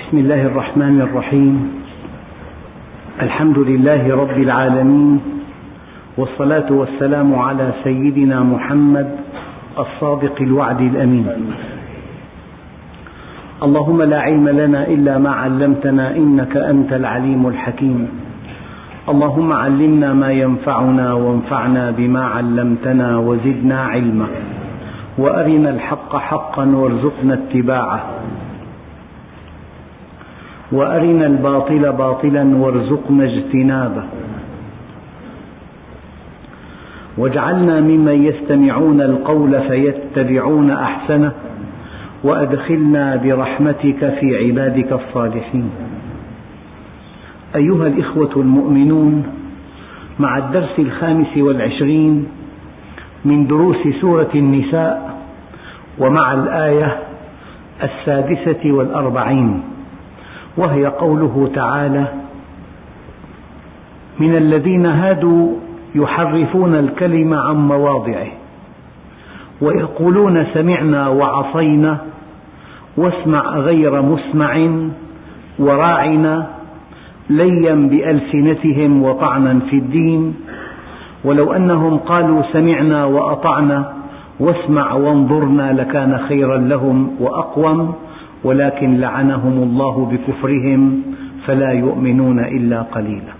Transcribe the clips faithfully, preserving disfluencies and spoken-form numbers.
بسم الله الرحمن الرحيم. الحمد لله رب العالمين، والصلاة والسلام على سيدنا محمد الصادق الوعد الأمين. اللهم لا علم لنا إلا ما علمتنا إنك أنت العليم الحكيم. اللهم علمنا ما ينفعنا وانفعنا بما علمتنا وزدنا علما، وأرنا الحق حقا وارزقنا اتباعه، وأرنا الباطل باطلا وارزقنا اجتنابه، واجعلنا ممن يستمعون القول فيتبعون أحسنه، وأدخلنا برحمتك في عبادك الصالحين. أيها الإخوة المؤمنون، مع الدرس الخامس والعشرين من دروس سورة النساء، ومع الآية السادسة والأربعين، وهي قوله تعالى: من الذين هادوا يحرفون الكلم عن مواضعه ويقولون سمعنا وعصينا واسمع غير مسمع وراعنا ليا بألسنتهم وطعنا في الدين، ولو أنهم قالوا سمعنا وأطعنا واسمع وانظرنا لكان خيرا لهم وأقوم، ولكن لعنهم الله بكفرهم فلا يؤمنون إلا قليلا.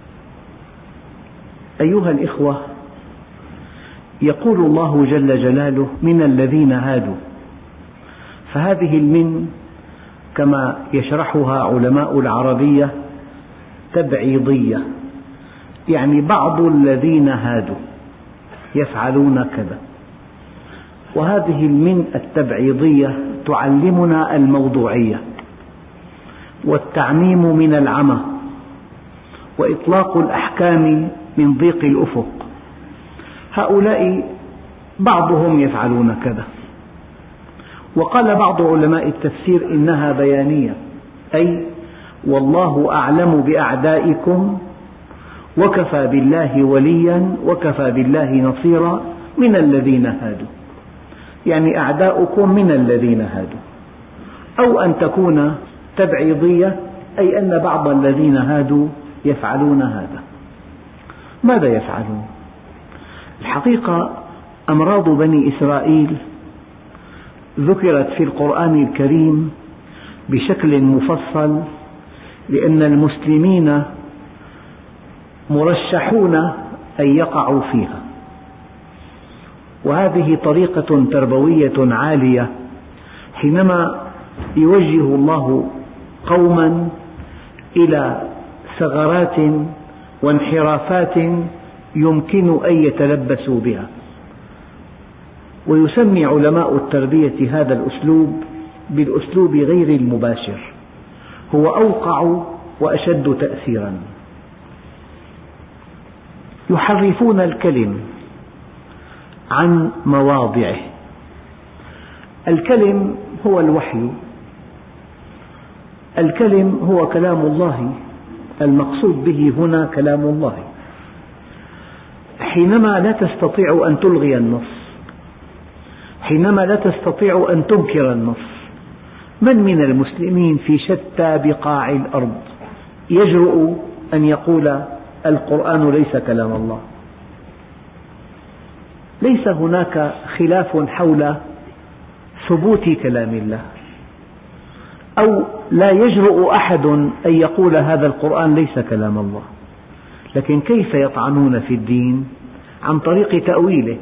أيها الإخوة، يقول الله جل جلاله: من الذين هادوا، فهذه المن كما يشرحها علماء العربية تبعيضية، يعني بعض الذين هادوا يفعلون كذا. وهذه المن التبعيضية تعلمنا الموضوعية والتعميم من العمى، وإطلاق الأحكام من ضيق الأفق. هؤلاء بعضهم يفعلون كذا. وقال بعض علماء التفسير إنها بيانية، أي والله أعلم بأعدائكم وكفى بالله وليا وكفى بالله نصيرا من الذين هادوا، يعني أعداؤكم من الذين هادوا. أو أن تكون تبعيضية، أي أن بعض الذين هادوا يفعلون هذا. ماذا يفعلون؟ الحقيقة أمراض بني إسرائيل ذكرت في القرآن الكريم بشكل مفصل، لأن المسلمين مرشحون أن يقعوا فيها، وهذه طريقة تربوية عالية. حينما يوجه الله قوما إلى ثغرات وانحرافات يمكن أن يتلبسوا بها، ويسمي علماء التربية هذا الأسلوب بالأسلوب غير المباشر، هو أوقع وأشد تأثيرا. يحرفون الكلم عن مواضعه. الكلم هو الوحي، الكلم هو كلام الله، المقصود به هنا كلام الله. حينما لا تستطيع أن تلغي النص، حينما لا تستطيع أن تنكر النص، من من المسلمين في شتى بقاع الأرض يجرؤ أن يقول القرآن ليس كلام الله؟ ليس هناك خلاف حول ثبوت كلام الله، أو لا يجرؤ أحد أن يقول هذا القرآن ليس كلام الله. لكن كيف يطعنون في الدين؟ عن طريق تأويله.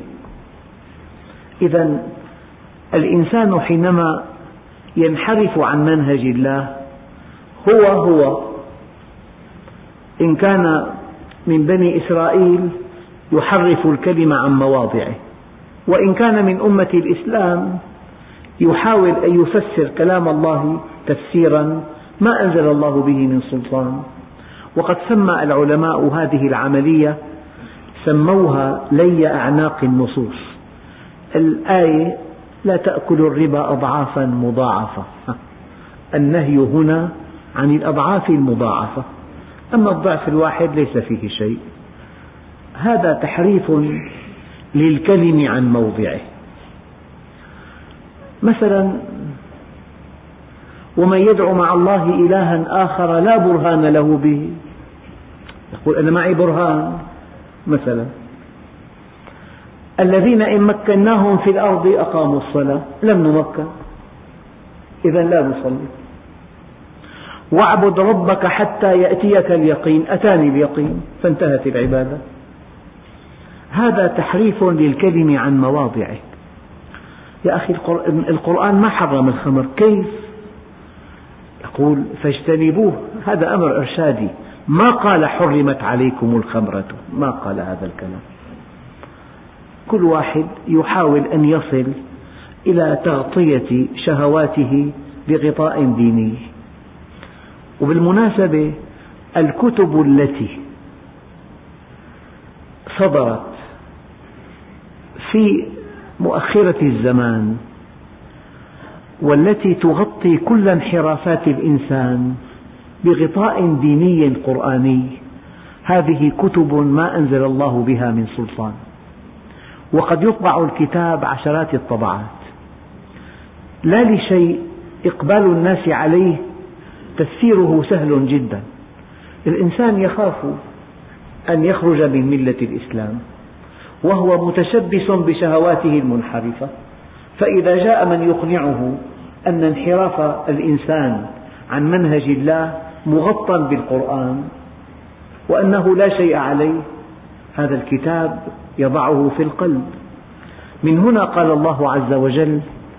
إذن الإنسان حينما ينحرف عن منهج الله هو هو إن كان من بني إسرائيل يحرف الكلمة عن مواضعه، وإن كان من أمة الإسلام يحاول أن يفسر كلام الله تفسيرا ما أنزل الله به من سلطان. وقد سمى العلماء هذه العملية، سموها لي أعناق النصوص. الآية لا تأكل الربا أضعافا مضاعفة، النهي هنا عن الأضعاف المضاعفة، أما الضعف الواحد ليس فيه شيء. هذا تحريف للكلم عن موضعه. مثلا ومن يدعو مع الله إلها آخر لا برهان له به، يقول أنا معي برهان. مثلا الذين إن مكناهم في الأرض أقاموا الصلاة، لم نمكن إذا لا نصلي. واعبد ربك حتى يأتيك اليقين، أتاني اليقين فانتهت العبادة. هذا تحريف للكلم عن مواضعه. يا أخي القرآن ما حرم الخمر، كيف؟ يقول فاجتنبوه، هذا أمر إرشادي، ما قال حرمت عليكم الخمرة، ما قال هذا الكلام. كل واحد يحاول أن يصل إلى تغطية شهواته بغطاء ديني. وبالمناسبة الكتب التي صدرت في مؤخرة الزمان والتي تغطي كل انحرافات الإنسان بغطاء ديني قرآني، هذه كتب ما أنزل الله بها من سلطان، وقد يطبع الكتاب عشرات الطبعات، لا لشيء، إقبال الناس عليه تفسيره سهل جدا. الإنسان يخاف أن يخرج من ملة الإسلام وهو متشبث بشهواته المنحرفة، فإذا جاء من يقنعه أن انحراف الإنسان عن منهج الله مغطى بالقرآن وأنه لا شيء عليه، هذا الكتاب يضعه في القلب. من هنا قال الله عز وجل: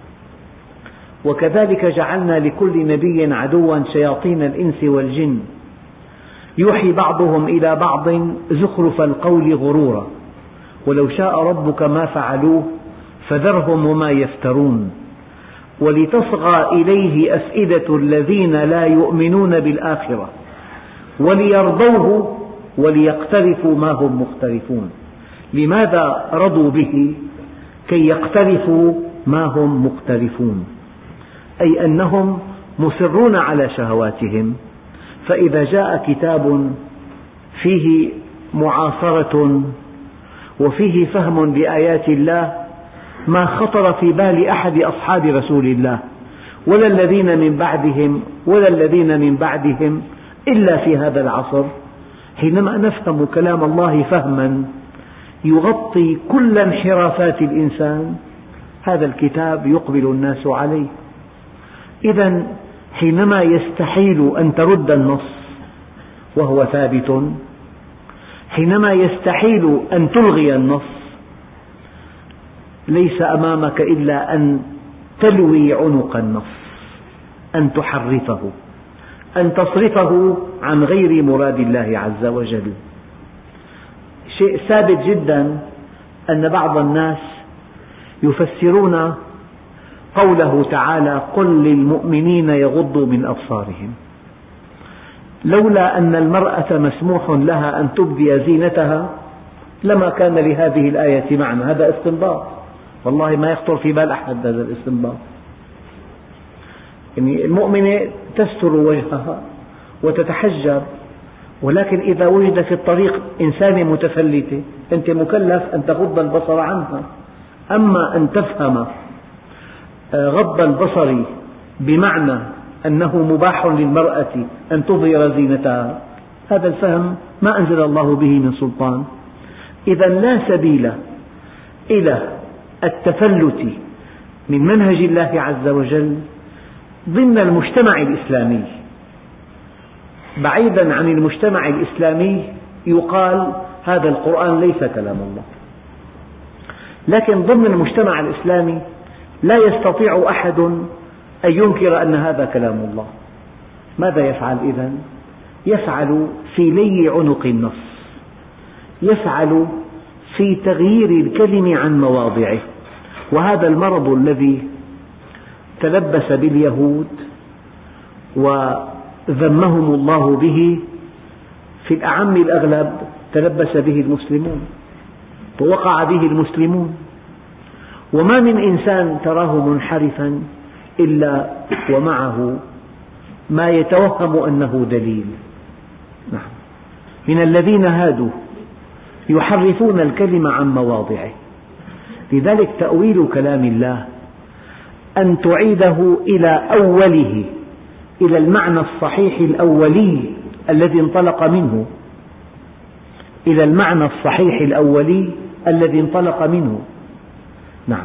وكذلك جعلنا لكل نبي عدوا شياطين الإنس والجن يوحي بعضهم إلى بعض زخرف القول غرورا ولو شاء ربك ما فعلوه فذرهم وما يفترون ولتصغى إليه أفئدة الذين لا يؤمنون بالآخرة وليرضوه وليقترفوا ما هم مقترفون. لماذا رضوا به؟ كي يقترفوا ما هم مقترفون، أي أنهم مصرون على شهواتهم. فإذا جاء كتاب فيه معاصرة وفيه فهم لآيات الله ما خطر في بال أحد أصحاب رسول الله ولا الذين من بعدهم ولا الذين من بعدهم إلا في هذا العصر، حينما نفهم كلام الله فهما يغطي كل انحرافات الإنسان، هذا الكتاب يقبل الناس عليه. إذا حينما يستحيل أن ترد النص وهو ثابت، حينما يستحيل أن تلغي النص، ليس أمامك إلا أن تلوي عنق النص، أن تحرفه، أن تصرفه عن غير مراد الله عز وجل. شيء ثابت جدا أن بعض الناس يفسرون قوله تعالى: قل للمؤمنين يغضوا من أبصارهم، لولا أن المرأة مسموح لها أن تبدي زينتها لما كان لهذه الآية معنى. هذا استنباط، والله ما يخطر في بال أحد هذا الاستنباط. يعني المؤمنة تستر وجهها وتتحجب، ولكن إذا وجد في الطريق إنسانة متفلتة أنت مكلف أن تغض البصر عنها. أما أن تفهم غض البصر بمعنى أنه مباح للمرأة أن تظهر زينتها، هذا الفهم ما أنزل الله به من سلطان. إذا لا سبيل إلى التفلت من منهج الله عز وجل ضمن المجتمع الإسلامي. بعيدا عن المجتمع الإسلامي يقال هذا القرآن ليس كلام الله، لكن ضمن المجتمع الإسلامي لا يستطيع أحد أن ينكر أن هذا كلام الله. ماذا يفعل إذن؟ يفعل في لي عنق النص، يفعل في تغيير الكلم عن مواضعه. وهذا المرض الذي تلبس باليهود وذمهم الله به في الأعم الأغلب تلبس به المسلمون ووقع به المسلمون. وما من إنسان تراه منحرفا إلا ومعه ما يتوهم أنه دليل. نعم. من الذين هادوا يحرفون الكلم عن مواضعه. لذلك تأويل كلام الله أن تعيده إلى أوله إلى المعنى الصحيح الأولي الذي انطلق منه، إلى المعنى الصحيح الأولي الذي انطلق منه. نعم.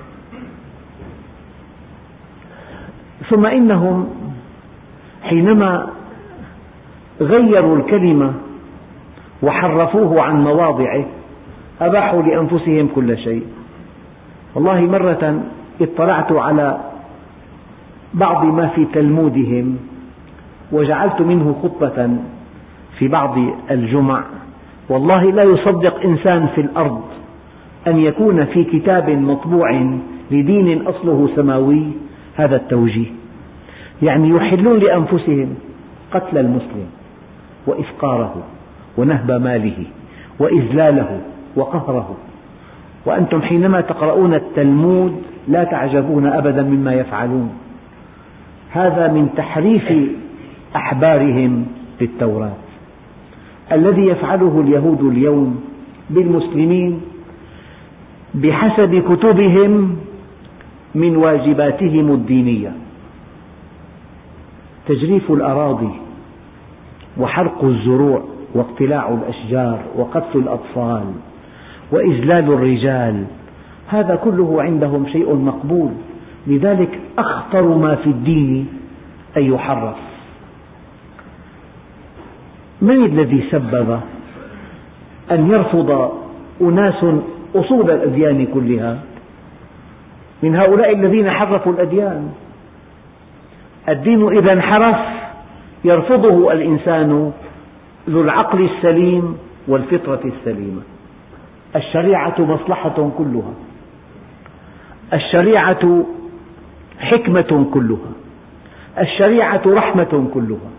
ثم إنهم حينما غيروا الكلمة وحرفوه عن مواضعه أباحوا لأنفسهم كل شيء. والله مرة اطلعت على بعض ما في تلمودهم وجعلت منه خطبة في بعض الجمع، والله لا يصدق إنسان في الأرض أن يكون في كتاب مطبوع لدين أصله سماوي هذا التوجيه. يعني يحلون لأنفسهم قتل المسلم وإفقاره ونهب ماله وإذلاله وقهره، وأنتم حينما تقرؤون التلمود لا تعجبون أبدا مما يفعلون. هذا من تحريف أحبارهم للتوراة الذي يفعله اليهود اليوم بالمسلمين بحسب كتبهم من واجباتهم الدينية: تجريف الأراضي وحرق الزروع واقتلاع الأشجار وقتل الأطفال وإذلال الرجال، هذا كله عندهم شيء مقبول. لذلك أخطر ما في الدين أن يحرف. من الذي سبب أن يرفض أناس أصول الأديان كلها؟ من هؤلاء الذين حرفوا الأديان. الدين إذا انحرف يرفضه الإنسان ذو العقل السليم والفطرة السليمة. الشريعة مصلحة كلها، الشريعة حكمة كلها، الشريعة رحمة كلها،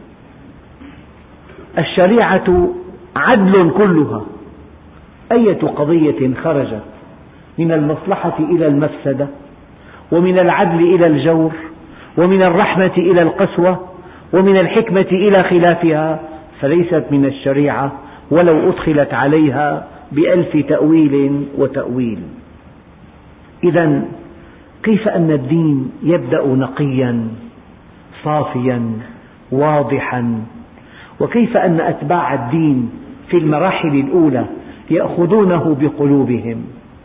الشريعة عدل كلها. أية قضية خرجت من المصلحة إلى المفسدة ومن العدل إلى الجور ومن الرحمة إلى القسوة ومن الحكمة إلى خلافها فليست من الشريعة ولو أدخلت عليها بألف تأويل وتأويل. إذا كيف أن الدين يبدأ نقيا صافيا واضحا، وكيف أن أتباع الدين في المراحل الأولى يأخذونه بقلوبهم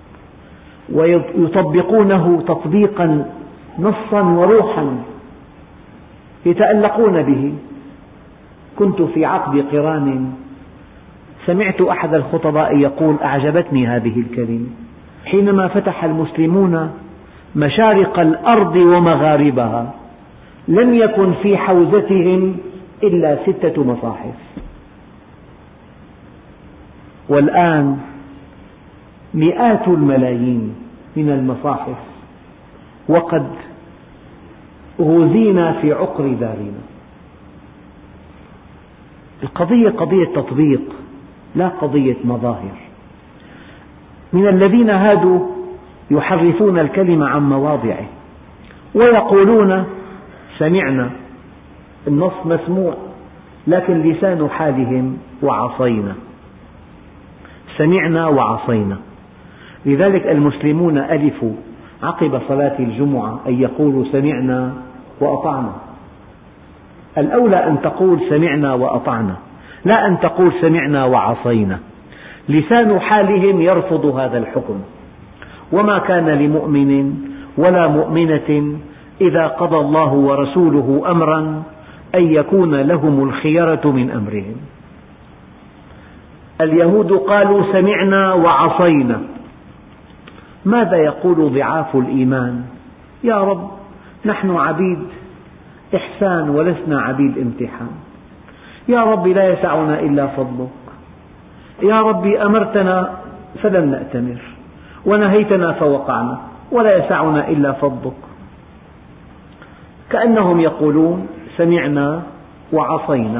ويطبقونه تطبيقا نصا وروحا يتألقون به. كنت في عقد قران سمعت أحد الخطباء يقول: أعجبتني هذه الكلمة، حينما فتح المسلمون مشارق الأرض ومغاربها لم يكن في حوزتهم إلا ستة مصاحف، والآن مئات الملايين من المصاحف وقد غزينا في عقر دارنا. القضية قضية تطبيق لا قضية مظاهر. من الذين هادوا يحرفون الكلمة عن مواضعه ويقولون سمعنا، النص مسموع لكن لسان حالهم وعصينا، سمعنا وعصينا. لذلك المسلمون ألفوا عقب صلاة الجمعة أن يقولوا سمعنا وأطعنا. الأولى أن تقول سمعنا وأطعنا، لا أن تقول سمعنا وعصينا. لسان حالهم يرفض هذا الحكم. وما كان لمؤمن ولا مؤمنة إذا قضى الله ورسوله أمرا أن يكون لهم الخيرة من أمرهم. اليهود قالوا سمعنا وعصينا. ماذا يقول ضعاف الإيمان؟ يا رب نحن عبيد إحسان ولسنا عبيد امتحان، يا رب لا يسعنا إلا فضلك، يا رب أمرتنا فلن نأتمر ونهيتنا فوقعنا ولا يسعنا إلا فضلك. كأنهم يقولون سمعنا وعصينا.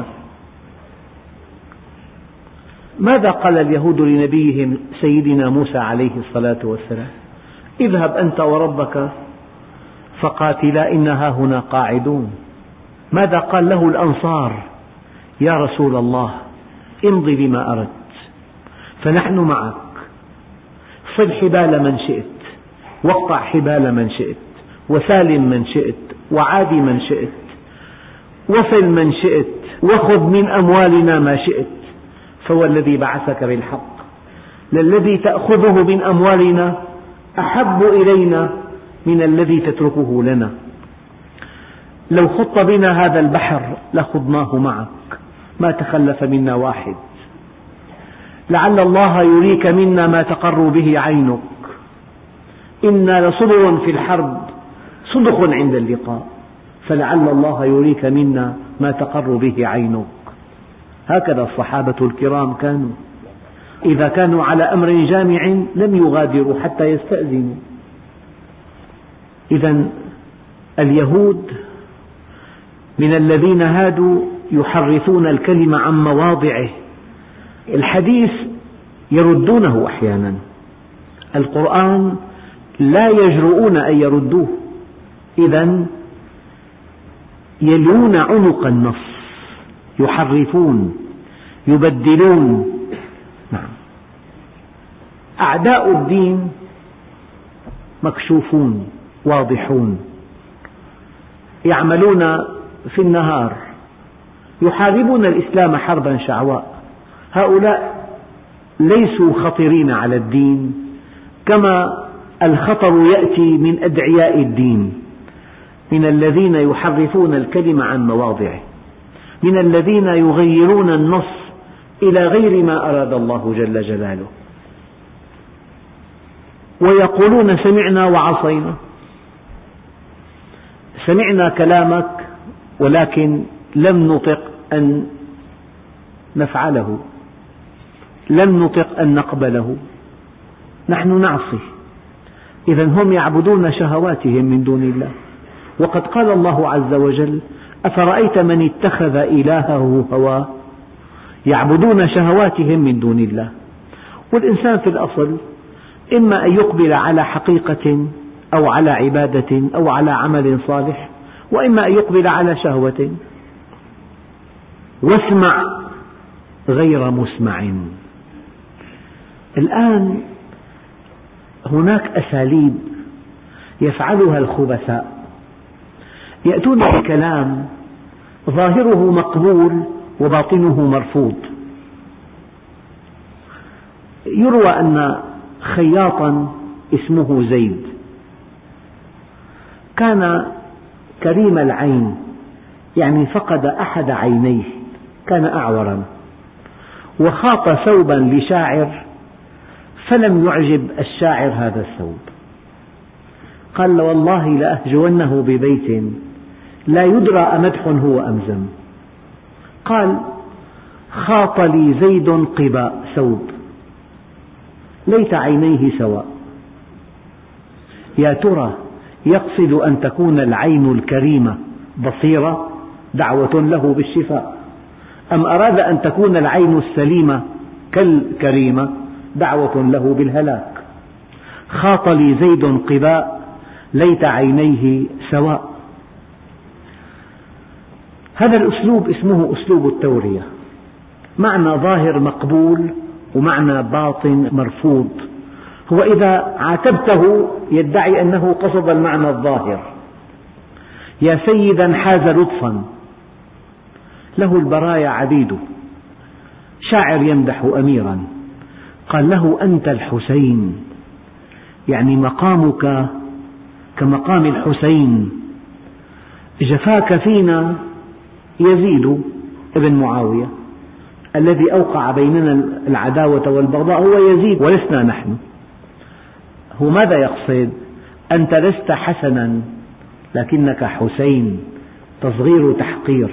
ماذا قال اليهود لنبيهم سيدنا موسى عليه الصلاة والسلام؟ اذهب أنت وربك فقاتلا إنها هنا قاعدون. ماذا قال له الأنصار؟ يا رسول الله امضي بما أردت فنحن معك، صل حبال من شئت واقطع حبال من شئت وسالم من شئت وعادي من شئت وصل من شئت وخذ من أموالنا ما شئت، فهو الذي بعثك بالحق. للذي تأخذه من أموالنا أحب إلينا من الذي تتركه لنا. لو خضت بنا هذا البحر لخضناه معك، ما تخلف منا واحد. لعل الله يريك منا ما تقر به عينك، إنا لصبر في الحرب صدق عند اللقاء، فلعل الله يريك منا ما تقر به عينك. هكذا الصحابة الكرام كانوا، إذا كانوا على أمر جامع لم يغادروا حتى يستأذنوا. إذن اليهود من الذين هادوا يحرفون الكلم عن مواضعه، الحديث يردونه أحيانا، القرآن لا يجرؤون أن يردوه، إذن يلون عنق النص، يحرفون يبدلون. نعم. أعداء الدين مكشوفون واضحون، يعملون في النهار يحاربون الإسلام حربا شعواء. هؤلاء ليسوا خطرين على الدين كما الخطر يأتي من أدعياء الدين، من الذين يحرفون الكلم عن مواضعه، من الذين يغيرون النص إلى غير ما أراد الله جل جلاله، ويقولون سمعنا وعصينا. سمعنا كلامك ولكن لم نطق أن نفعله، لم نطق أن نقبله، نحن نعصي. إذن هم يعبدون شهواتهم من دون الله. وقد قال الله عز وجل: أفرأيت من اتخذ إلهه هواه. يعبدون شهواتهم من دون الله. والإنسان في الأصل إما أن يقبل على حقيقة أو على عبادة أو على عمل صالح، وإما أن يقبل على شهوة. واسمع غير مسمع. الآن هناك أساليب يفعلها الخبثاء، يأتون بكلام ظاهره مقبول وباطنه مرفوض. يروى أن خياطا اسمه زيد كان كريم العين، يعني فقد أحد عينيه، كان أعورا، وخاط ثوبا لشاعر فلم يعجب الشاعر هذا الثوب، قال: والله لأهجونه ببيت لا يدرى أمدح هو أم ذم. قال: خاط لي زيد قباء ثوب ليت عينيه سواء. يا ترى يقصد أن تكون العين الكريمة بصيرة دعوة له بالشفاء، أم أراد أن تكون العين السليمة كالكريمة دعوة له بالهلاك؟ خاط لي زيد قباء ليت عينيه سواء. هذا الأسلوب اسمه أسلوب التورية، معنى ظاهر مقبول ومعنى باطن مرفوض. هو إذا عاتبته يدعي أنه قصد المعنى الظاهر. يا سيدا حاز لطفا له البرايا عبيد، شاعر يمدح أميرا، قال له: أنت الحسين، يعني مقامك كمقام الحسين. جفاك فينا يزيد ابن معاوية، الذي أوقع بيننا العداوة والبغضاء هو يزيد ولسنا نحن. هو ماذا يقصد؟ أنت لست حسنا لكنك حسين، تصغير تحقير.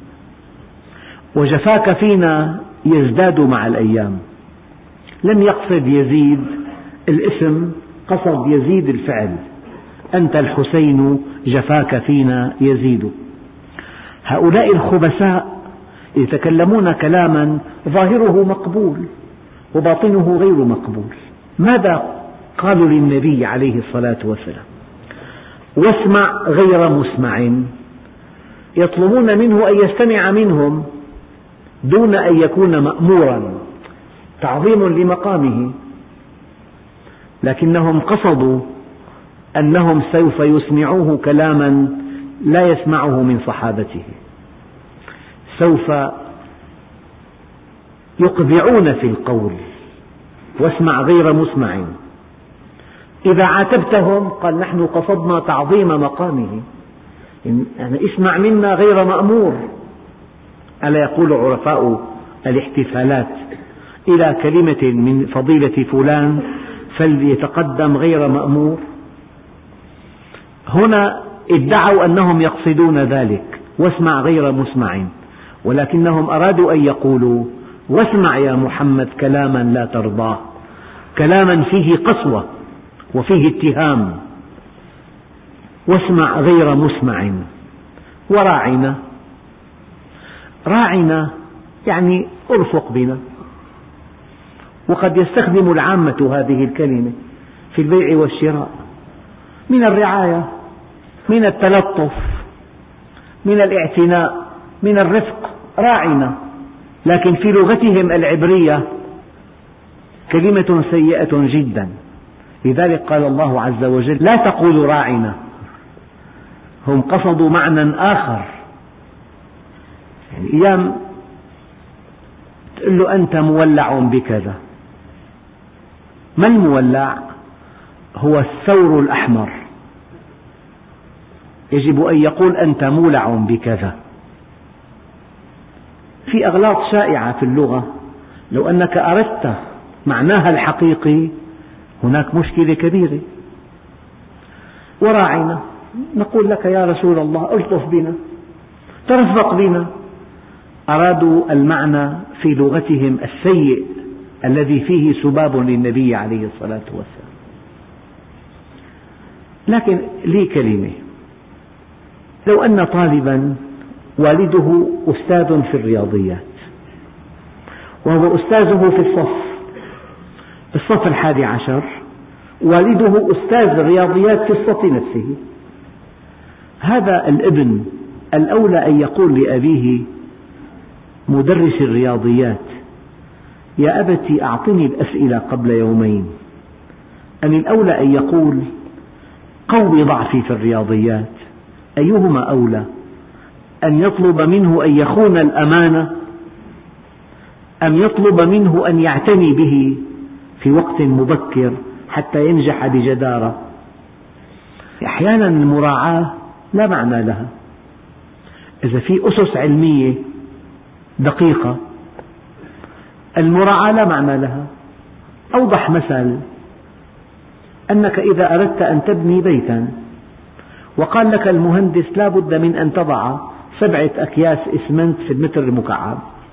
وجفاك فينا يزداد مع الأيام. لم يقصد يزيد الاسم، قصد يزيد الفعل. أنت الحسين جفاك فينا يزيد. هؤلاء الخبثاء يتكلمون كلاما ظاهره مقبول وباطنه غير مقبول. ماذا قالوا للنبي عليه الصلاة والسلام؟ واسمع غير مسمع. يطلبون منه أن يستمع منهم دون أن يكون مأمورا، تعظيم لمقامه، لكنهم قصدوا أنهم سوف يسمعوه كلاما لا يسمعه من صحابته. سوف يقذعون في القول واسمع غير مسمع. إذا عاتبتهم قال نحن قصدنا تعظيم مقامه، يعني اسمع منا غير مأمور. ألا يقول عرفاء الاحتفالات إلى كلمة من فضيلة فلان فليتقدم غير مأمور؟ هنا ادعوا أنهم يقصدون ذلك، واسمع غير مسمع، ولكنهم أرادوا أن يقولوا واسمع يا محمد كلاما لا ترضاه، كلاما فيه قسوة وفيه اتهام، واسمع غير مسمع وراعنا. راعنا يعني ارفق بنا. وقد يستخدم العامة هذه الكلمة في البيع والشراء، من الرعاية، من التلطف، من الاعتناء، من الرفق، راعنا. لكن في لغتهم العبرية كلمة سيئة جدا، لذلك قال الله عز وجل لا تقولوا راعنا. هم قصدوا معنى آخر، يعني أيام تقول له أنت مولع بكذا. ما المولع؟ هو الثور الأحمر، يجب أن يقول أنت مولع بكذا. في أغلاط شائعة في اللغة لو أنك أردت معناها الحقيقي هناك مشكلة كبيرة. وراعنا، نقول لك يا رسول الله ألطف بنا، ترفق بنا. أرادوا المعنى في لغتهم السيء الذي فيه سباب للنبي عليه الصلاة والسلام. لكن لي كلمة، لو أن طالبا والده أستاذ في الرياضيات وهو أستاذه في الصف الصف الحادي عشر، والده أستاذ الرياضيات في الصف نفسه، هذا الابن الأولى أن يقول لأبيه مدرس الرياضيات يا أبت أعطني الأسئلة قبل يومين، أم الأولى أن يقول قوي ضعفي في الرياضيات؟ أيهما أولى، أن يطلب منه أن يخون الأمانة أم يطلب منه أن يعتني به في وقت مبكر حتى ينجح بجدارة؟ أحيانا المراعاة لا معنى لها. إذا في أسس علمية دقيقة المراعاة لا معنى لها. أوضح مثل أنك إذا أردت أن تبني بيتا وقال لك المهندس لا بد من أن تضع سبعة أكياس إسمنت في المتر المكعب،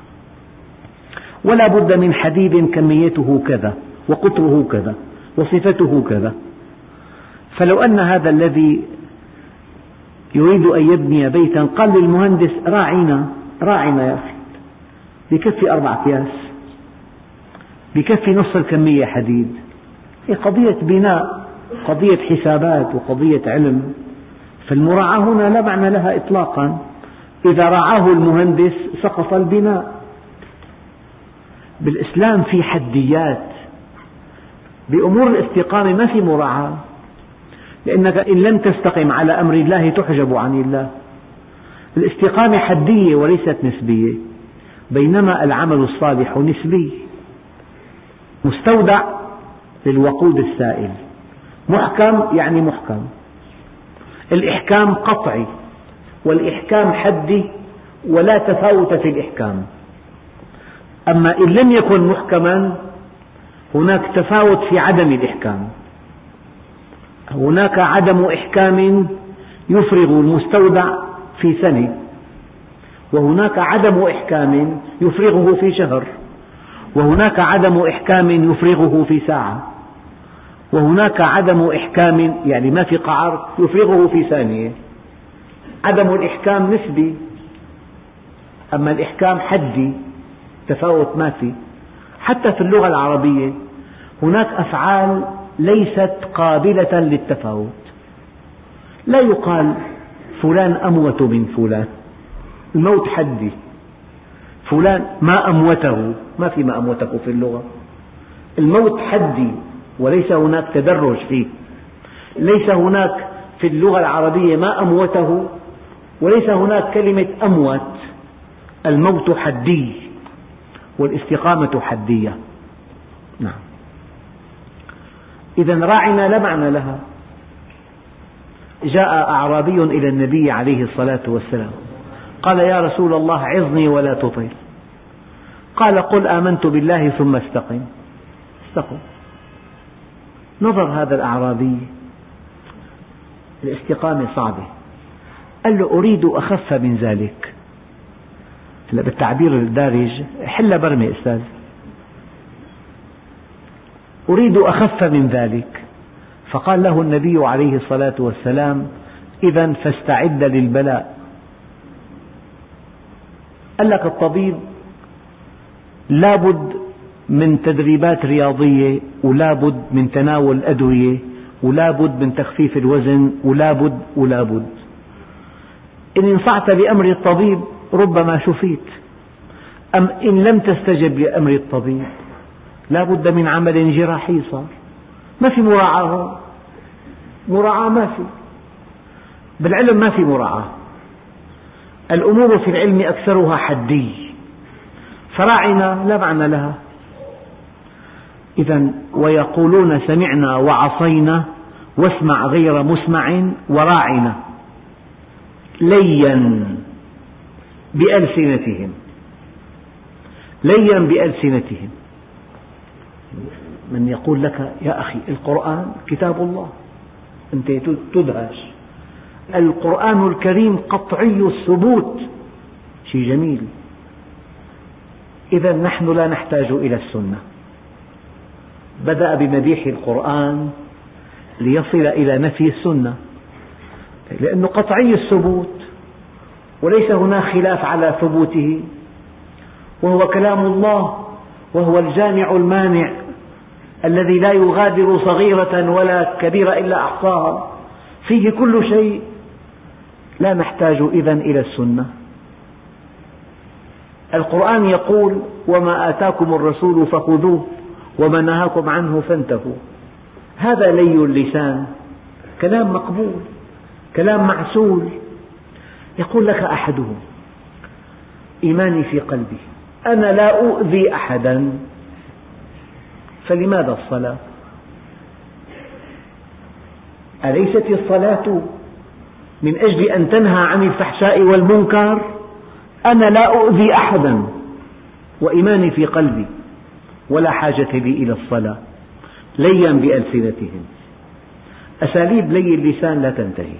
ولا بد من حديد كميته كذا وقطره كذا وصفته كذا، فلو أن هذا الذي يريد أن يبني بيتا قال للمهندس راعنا راعنا يا أخي، بكفي أربع أكياس، بكفي نصف الكمية حديد. هي قضية بناء، قضية حسابات وقضية علم، فالمراعاة هنا لا معنى لها إطلاقا. إذا رعاه المهندس سقط البناء. بالإسلام في حديات، بأمور الاستقامة ما في مراعاة، لأنك إن لم تستقم على أمر الله تحجب عن الله. الاستقامة حدية وليست نسبية، بينما العمل الصالح نسبي. مستودع للوقود السائل، محكم يعني محكم. الإحكام قطعي والإحكام حدي ولا تفاوت في الإحكام. أما إن لم يكن محكما هناك تفاوت في عدم الإحكام. هناك عدم إحكام يفرغ المستودع في سنة، وهناك عدم إحكام يفرغه في شهر، وهناك عدم إحكام يفرغه في ساعة، وهناك عدم إحكام يعني ما في قعر يفرغه في ثانية. عدم الإحكام نسبي، أما الإحكام حدي، تفاوت ما في. حتى في اللغة العربية هناك أفعال ليست قابلة للتفاوت. لا يقال فلان أموت من فلان، الموت حدي. فلان ما أموته، ما في ما أموته في اللغة. الموت حدي وليس هناك تدرج فيه. ليس هناك في اللغة العربية ما أموته، وليس هناك كلمة أموت. الموت حدي والاستقامة حدية. نعم. إذا راعنا لا معنى لها. جاء أعرابي إلى النبي عليه الصلاة والسلام قال: يا رسول الله، عظني ولا تطل. قال: قل آمنت بالله ثم استقم. استقم. نظر هذا الأعرابي، الاستقامة صعبة، قال له: أريد أخف من ذلك. هلا بالتعبير الدارج: حل برمي أستاذ، أريد أخف من ذلك. فقال له النبي عليه الصلاة والسلام: إذا فاستعد للبلاء. قال لك الطبيب لا بد من تدريبات رياضية، ولا بد من تناول أدوية، ولا بد من تخفيف الوزن، ولا بد ولا بد. إن انصعت بأمر الطبيب ربما شفيت، أم إن لم تستجب لأمر الطبيب لا بد من عمل جراحي. صار ما في مراعاة، مراعاة ما في. بالعلم ما في مراعاة، الأمور في العلم أكثرها حدي، فراعنا لا معنى لها. إذا ويقولون سمعنا وعصينا واسمع غير مسمع وراعنا ليا بألسنتهم، ليا بألسنتهم. من يقول لك: يا أخي القرآن كتاب الله، أنت تدهش. القرآن الكريم قطعي الثبوت، شيء جميل. إذا نحن لا نحتاج إلى السنة. بدأ بمديح القرآن ليصل إلى نفي السنة، لأنه قطعي الثبوت وليس هناك خلاف على ثبوته، وهو كلام الله، وهو الجامع المانع الذي لا يغادر صغيرة ولا كبيرة إلا أحصاها، فيه كل شيء. لا نحتاج إذن إلى السنة. القرآن يقول: وما آتاكم الرسول فخذوه وما نهاكم عنه فانتهوا. هذا لي اللسان، كلام مقبول، كلام معسول. يقول لك أحدهم: إيماني في قلبي، أنا لا أؤذي أحدا، فلماذا الصلاة؟ أليست الصلاة من أجل أن تنهى عن الفحشاء والمنكر؟ أنا لا أؤذي أحدا وإيماني في قلبي ولا حاجة لي إلى الصلاة. ليا بألسنتهم. أساليب لي اللسان لا تنتهي.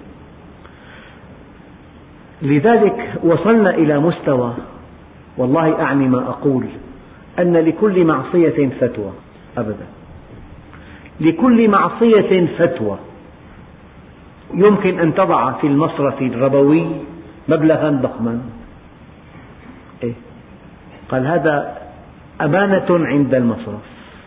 لذلك وصلنا إلى مستوى، والله أعني ما أقول، أن لكل معصية فتوى. أبدا، لكل معصية فتوى. يمكن أن تضع في المصرف الربوي مبلغا ضخما، إيه؟ قال هذا أمانة عند المصرف،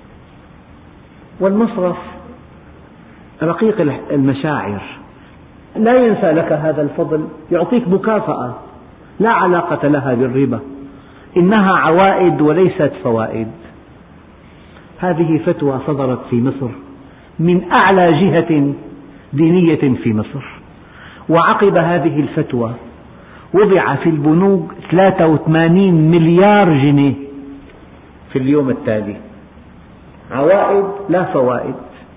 والمصرف رقيق المشاعر، لا ينسى لك هذا الفضل، يعطيك مكافأة لا علاقة لها بالربا، إنها عوائد وليست فوائد. هذه فتوى صدرت في مصر من أعلى جهة دينية في مصر، وعقب هذه الفتوى وضع في البنوك ثلاثة وثمانين مليار جنيه في اليوم التالي، عوائد لا فوائد.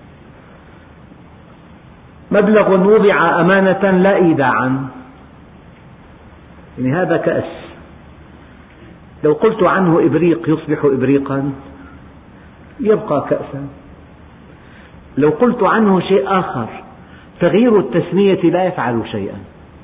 مبلغ وضع أمانة لا إيداعا. يعني هذا كأس، لو قلت عنه إبريق يصبح إبريقا يبقى كأسا، لو قلت عنه شيء آخر تغيير التسمية لا يفعل شيئا.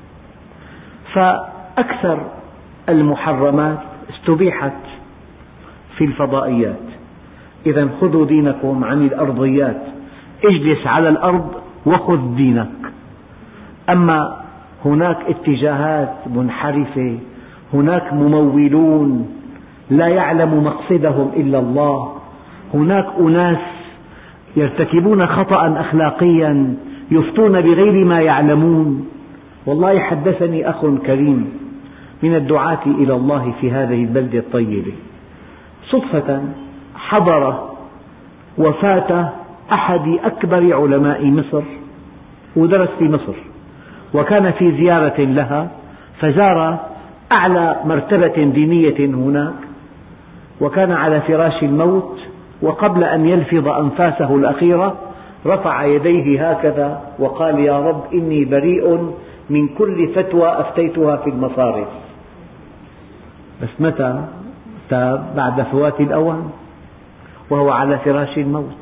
فأكثر المحرمات استبيحت في الفضائيات. إذا خذوا دينكم عن الأرضيات، اجلس على الأرض وخذ دينك. أما هناك اتجاهات منحرفة، هناك ممولون لا يعلم مقصدهم إلا الله، هناك أناس يرتكبون خطأ أخلاقيا يفتون بغير ما يعلمون. والله حدثني أخ كريم من الدعاة إلى الله في هذه البلدة الطيبة، صدفة حضر وفاة أحد أكبر علماء مصر، ودرس في مصر، وكان في زيارة لها فزار أعلى مرتبة دينية هناك، وكان على فراش الموت، وقبل أن يلفظ أنفاسه الأخيرة رفع يديه هكذا وقال: يا رب إني بريء من كل فتوى أفتيتها في المصارف. بس متى تاب؟ بعد فوات الأوان وهو على فراش الموت.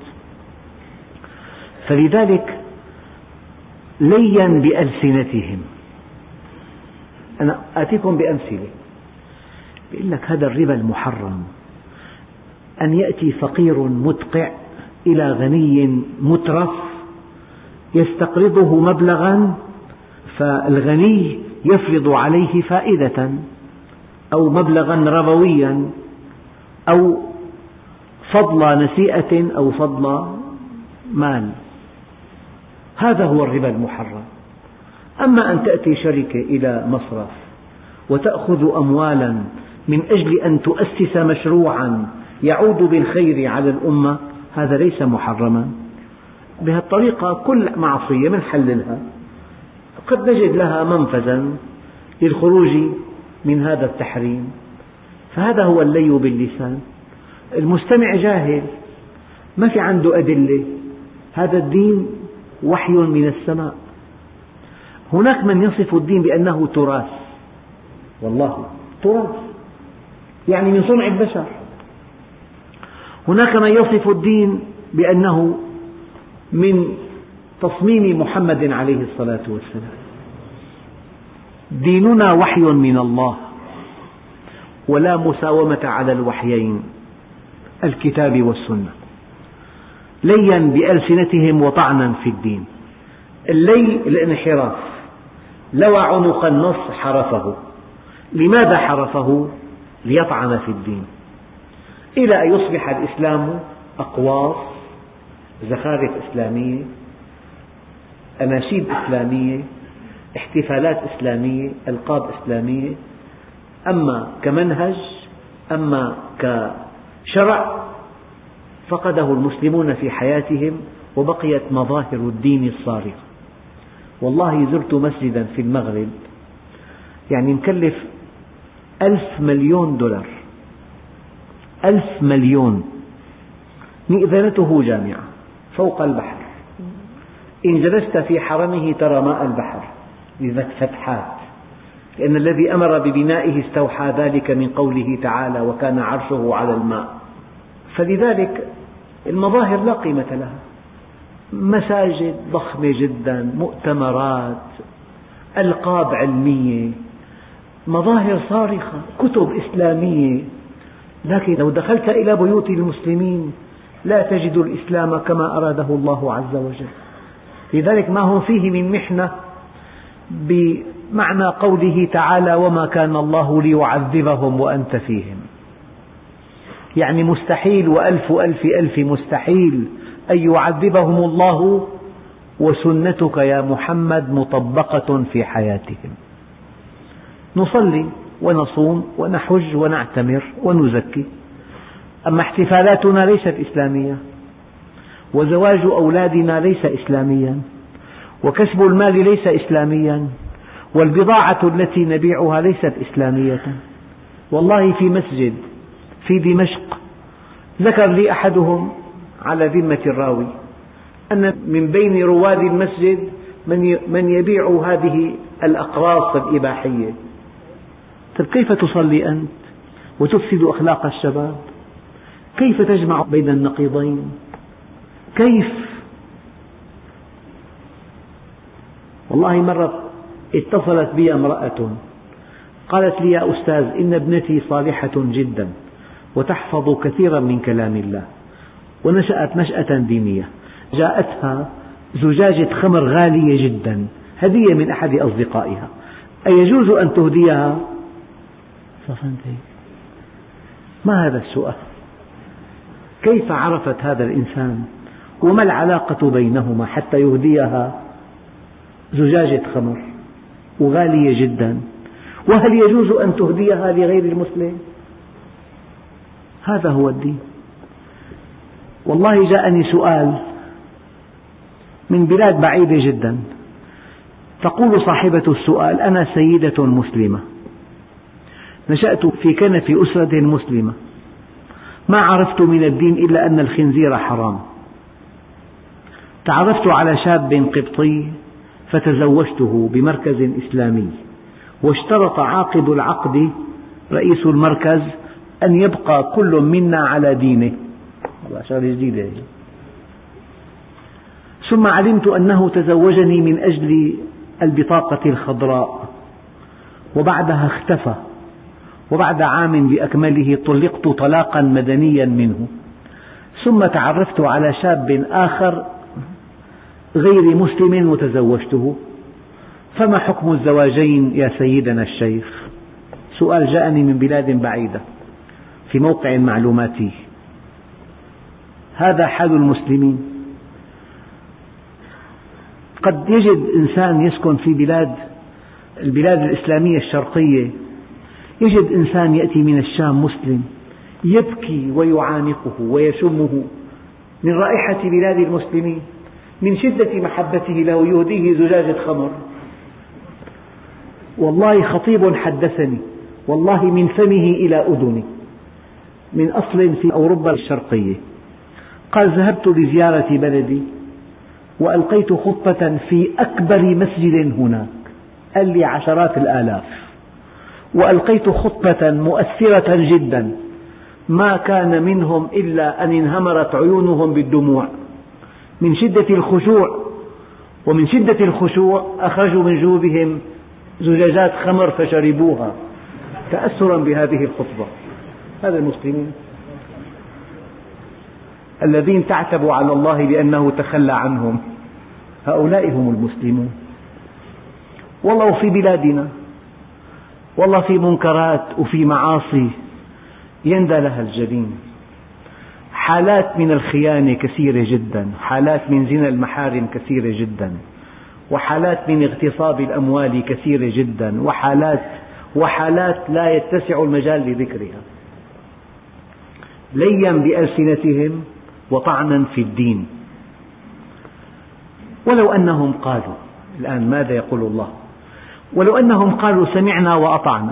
فلذلك ليا بألسنتهم. أنا آتيكم بأمثلة. يقول لك هذا الربا المحرم، أن يأتي فقير مدقع إلى غني مترف يستقرضه مبلغا، فالغني يفرض عليه فائدة أو مبلغا ربويا أو فضل نسيئة أو فضل مال. هذا هو الربا المحرم. أما أن تأتي شركة إلى مصرف وتأخذ أموالا من أجل أن تؤسس مشروعا يعود بالخير على الأمة، هذا ليس محرما. بهالطريقة كل معصية منحللها، قد نجد لها منفذا للخروج من هذا التحريم. فهذا هو اللي باللسان. المستمع جاهل، ما في عنده أدلة. هذا الدين وحي من السماء. هناك من يصف الدين بأنه تراث، والله تراث يعني من صنع البشر. هناك من يصف الدين بأنه من تصميم محمد عليه الصلاة والسلام. ديننا وحي من الله، ولا مساومة على الوحيين الكتاب والسنة، ليا بألسنتهم وطعنا في الدين. اللي الانحراف، لوى عنق النص حرفه. لماذا حرفه؟ ليطعن في الدين، إلى أن يصبح الإسلام أقواس، زخارف إسلامية، أناشيد إسلامية، احتفالات إسلامية، ألقاب إسلامية. أما كمنهج، أما كشرع، فقده المسلمون في حياتهم، وبقيت مظاهر الدين الصارخة. والله زرت مسجدا في المغرب يعني مكلف ألف مليون دولار، ألف مليون، مئذنته جامعة فوق البحر. إن جلست في حرمه ترى ماء البحر بفتحات، لأن الذي أمر ببنائه استوحى ذلك من قوله تعالى: وكان عرشه على الماء. فلذلك المظاهر لا قيمة لها. مساجد ضخمة جدا، مؤتمرات، ألقاب علمية، مظاهر صارخة، كتب إسلامية. لكن لو دخلت إلى بيوت المسلمين لا تجد الإسلام كما أراده الله عز وجل. لذلك ما هم فيه من محنة بمعنى قوله تعالى: وما كان الله ليعذبهم وأنت فيهم. يعني مستحيل، وألف ألف ألف مستحيل أن يعذبهم الله وسنتك يا محمد مطبقة في حياتهم. نصلي ونصوم ونحج ونعتمر ونزكي، أما احتفالاتنا ليست إسلامية، وزواج أولادنا ليس إسلاميا، وكسب المال ليس إسلاميا، والبضاعة التي نبيعها ليست إسلامية. والله في مسجد في دمشق ذكر لي أحدهم على ذمة الراوي أن من بين رواد المسجد من يبيع هذه الأقراص الإباحية. طيب كيف تصلي أنت وتفسد أخلاق الشباب؟ كيف تجمع بين النقيضين؟ كيف؟ والله مرة اتصلت بي امرأة قالت لي: يا أستاذ، إن ابنتي صالحة جدا وتحفظ كثيرا من كلام الله، ونشأت نشأة دينية، جاءتها زجاجة خمر غالية جدا هدية من أحد أصدقائها، أيجوز أن تهديها؟ ما هذا السؤال؟ كيف عرفت هذا الإنسان؟ وما العلاقة بينهما حتى يهديها زجاجة خمر وغالية جدا؟ وهل يجوز أن تهديها لغير المسلم؟ هذا هو الدين. والله جاءني سؤال من بلاد بعيدة جدا، تقول صاحبة السؤال: أنا سيدة مسلمة نشأت في كنف أسرة مسلمة، ما عرفت من الدين إلا أن الخنزير حرام. تعرفت على شاب قبطي فتزوجته بمركز إسلامي، واشترط عاقد العقد رئيس المركز أن يبقى كل منا على دينه. والله شغلة جديدة. ثم علمت أنه تزوجني من أجل البطاقة الخضراء، وبعدها اختفى، وبعد عام بأكمله طلقت طلاقا مدنيا منه. ثم تعرفت على شاب آخر غير مسلم وتزوجته. فما حكم الزواجين يا سيدنا الشيخ؟ سؤال جاءني من بلاد بعيدة في موقع معلوماتي. هذا حال المسلمين. قد يجد إنسان يسكن في بلاد البلاد الإسلامية الشرقية، يجد إنسان يأتي من الشام مسلم يبكي ويعانقه ويشمه من رائحة بلاد المسلمين، من شدة محبته له يهديه زجاجة خمر. والله خطيب حدثني، والله من فمه إلى أذني، من أصل في أوروبا الشرقية، قال: ذهبت لزيارة بلدي وألقيت خطبة في أكبر مسجد هناك، قال لي عشرات الآلاف، وألقيت خطبة مؤثرة جدا، ما كان منهم إلا أن انهمرت عيونهم بالدموع من شدة الخشوع، ومن شدة الخشوع أخرجوا من جيوبهم زجاجات خمر فشربوها تأثرا بهذه الخطبة. هذا المسلمين الذين تعتبوا على الله بأنه تخلى عنهم، هؤلاء هم المسلمون. والله في بلادنا والله في منكرات وفي معاصي يندى لها الجبين، حالات من الخيانة كثيرة جدا، حالات من زنا المحارم كثيرة جدا، وحالات من اغتصاب الأموال كثيرة جدا، وحالات وحالات لا يتسع المجال لذكرها، ليا بألسنتهم وطعنا في الدين. ولو أنهم قالوا، الآن ماذا يقول الله؟ ولو أنهم قالوا: سمعنا وأطعنا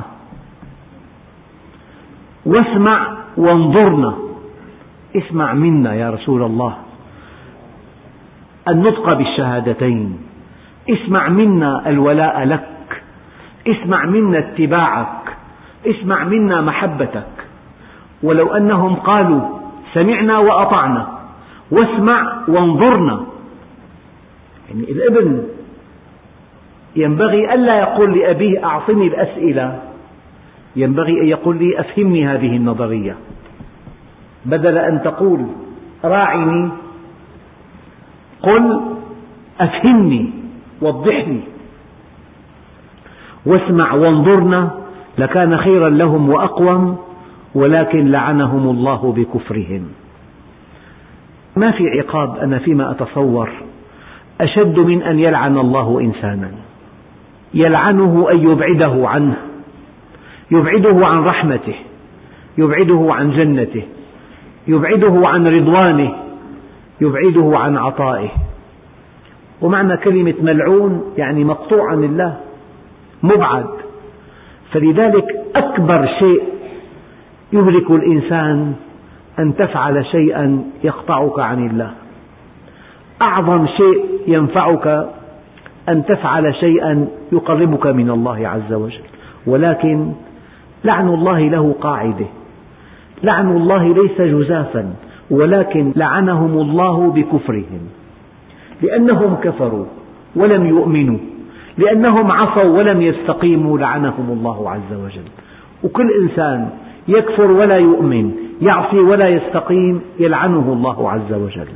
واسمع وانظرنا. اسمع منا يا رسول الله النطق بالشهادتين، اسمع منا الولاء لك، اسمع منا اتباعك، اسمع منا محبتك. ولو أنهم قالوا: سمعنا وأطعنا واسمع وانظرنا. يعني الابن ينبغي ألا يقول لأبيه: أعطني الأسئلة، ينبغي أن يقول لي: أفهمني هذه النظرية، بدل أن تقول راعني قل أفهمني وضحني. واسمع وانظرنا لكان خيرا لهم وأقوم، ولكن لعنهم الله بكفرهم. ما في عقاب أنا فيما أتصور أشد من أن يلعن الله إنسانا، يلعنه أن يبعده عنه، يبعده عن رحمته، يبعده عن جنته، يبعده عن رضوانه، يبعده عن عطائه. ومعنى كلمة ملعون يعني مقطوع عن الله، مبعد. فلذلك أكبر شيء يهلك الإنسان أن تفعل شيئا يقطعك عن الله، أعظم شيء ينفعك أن تفعل شيئا يقربك من الله عز وجل. ولكن لعن الله له قاعدة، لعن الله ليس جزافا، ولكن لعنهم الله بكفرهم، لأنهم كفروا ولم يؤمنوا، لأنهم عصوا ولم يستقيموا، لعنهم الله عز وجل. وكل إنسان يكفر ولا يؤمن، يعصي ولا يستقيم، يلعنه الله عز وجل.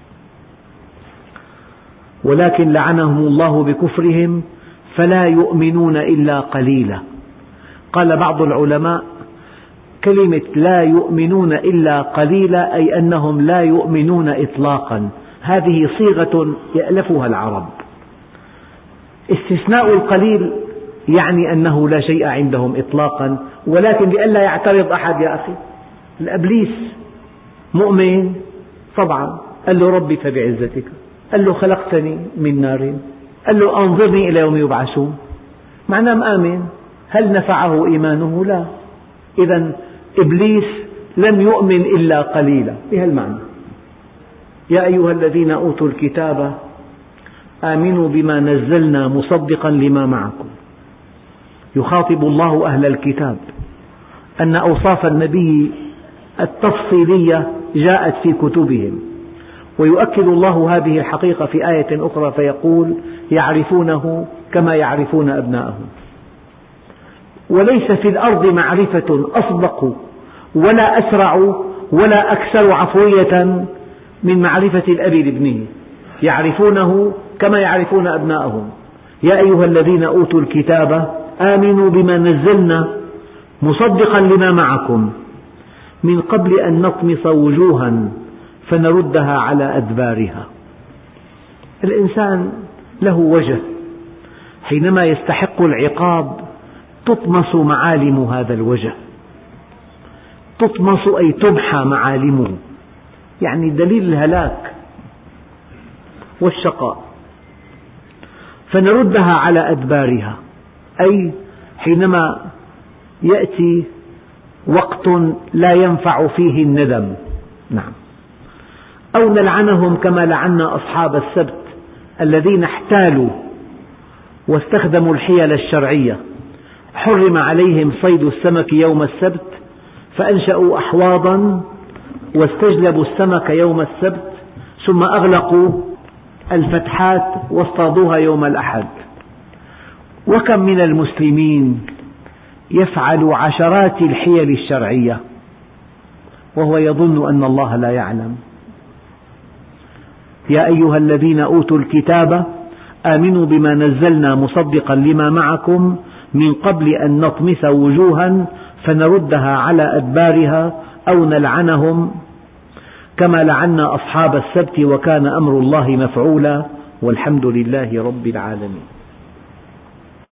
ولكن لعنهم الله بكفرهم فلا يؤمنون إلا قليلا. قال بعض العلماء: كلمة لا يؤمنون إلا قليلا أي أنهم لا يؤمنون إطلاقا، هذه صيغة يألفها العرب. استثناء القليل يعني أنه لا شيء عندهم إطلاقا، ولكن لئلا يعترض أحد: يا أخي الإبليس مؤمن طبعا، قال له: ربي فبعزتك، قال له: خلقتني من نار، قال له: أنظرني إلى يوم يبعثون. معناه مآمن. هل نفعه إيمانه؟ لا. إذن إبليس لم يؤمن إلا قليلا بهالمعنى. يا أيها الذين أوتوا الكتاب آمنوا بما نزلنا مصدقا لما معكم. يخاطب الله أهل الكتاب أن أوصاف النبي التفصيلية جاءت في كتبهم، ويؤكد الله هذه الحقيقة في آية أخرى فيقول يعرفونه كما يعرفون أبناءهم. وليس في الأرض معرفة أصدق ولا أسرع ولا أكثر عفوية من معرفة الأب لابنه، يعرفونه كما يعرفون أبناءهم. يا أيها الذين أوتوا الكتاب آمنوا بما نزلنا مصدقا لما معكم من قبل أن نطمس وجوها فنردها على أدبارها. الإنسان له وجه، حينما يستحق العقاب تطمس معالم هذا الوجه، تطمس أي تمحى معالمه، يعني دليل الهلاك والشقاء. فنردها على أدبارها أي حينما يأتي وقت لا ينفع فيه الندم. نعم. أو نلعنهم كما لعنا أصحاب السبت الذين احتالوا واستخدموا الحيل الشرعية، حرم عليهم صيد السمك يوم السبت فأنشأوا أحواضا واستجلبوا السمك يوم السبت ثم أغلقوا الفتحات واصطادوها يوم الأحد. وكم من المسلمين يفعل عشرات الحيل الشرعية وهو يظن أن الله لا يعلم. يا أيها الذين أوتوا الكتاب آمنوا بما نزلنا مصدقا لما معكم من قبل أن نطمس وجوها فنردها على أدبارها أو نلعنهم كما لعنا أصحاب السبت وكان أمر الله مفعولا والحمد لله رب العالمين.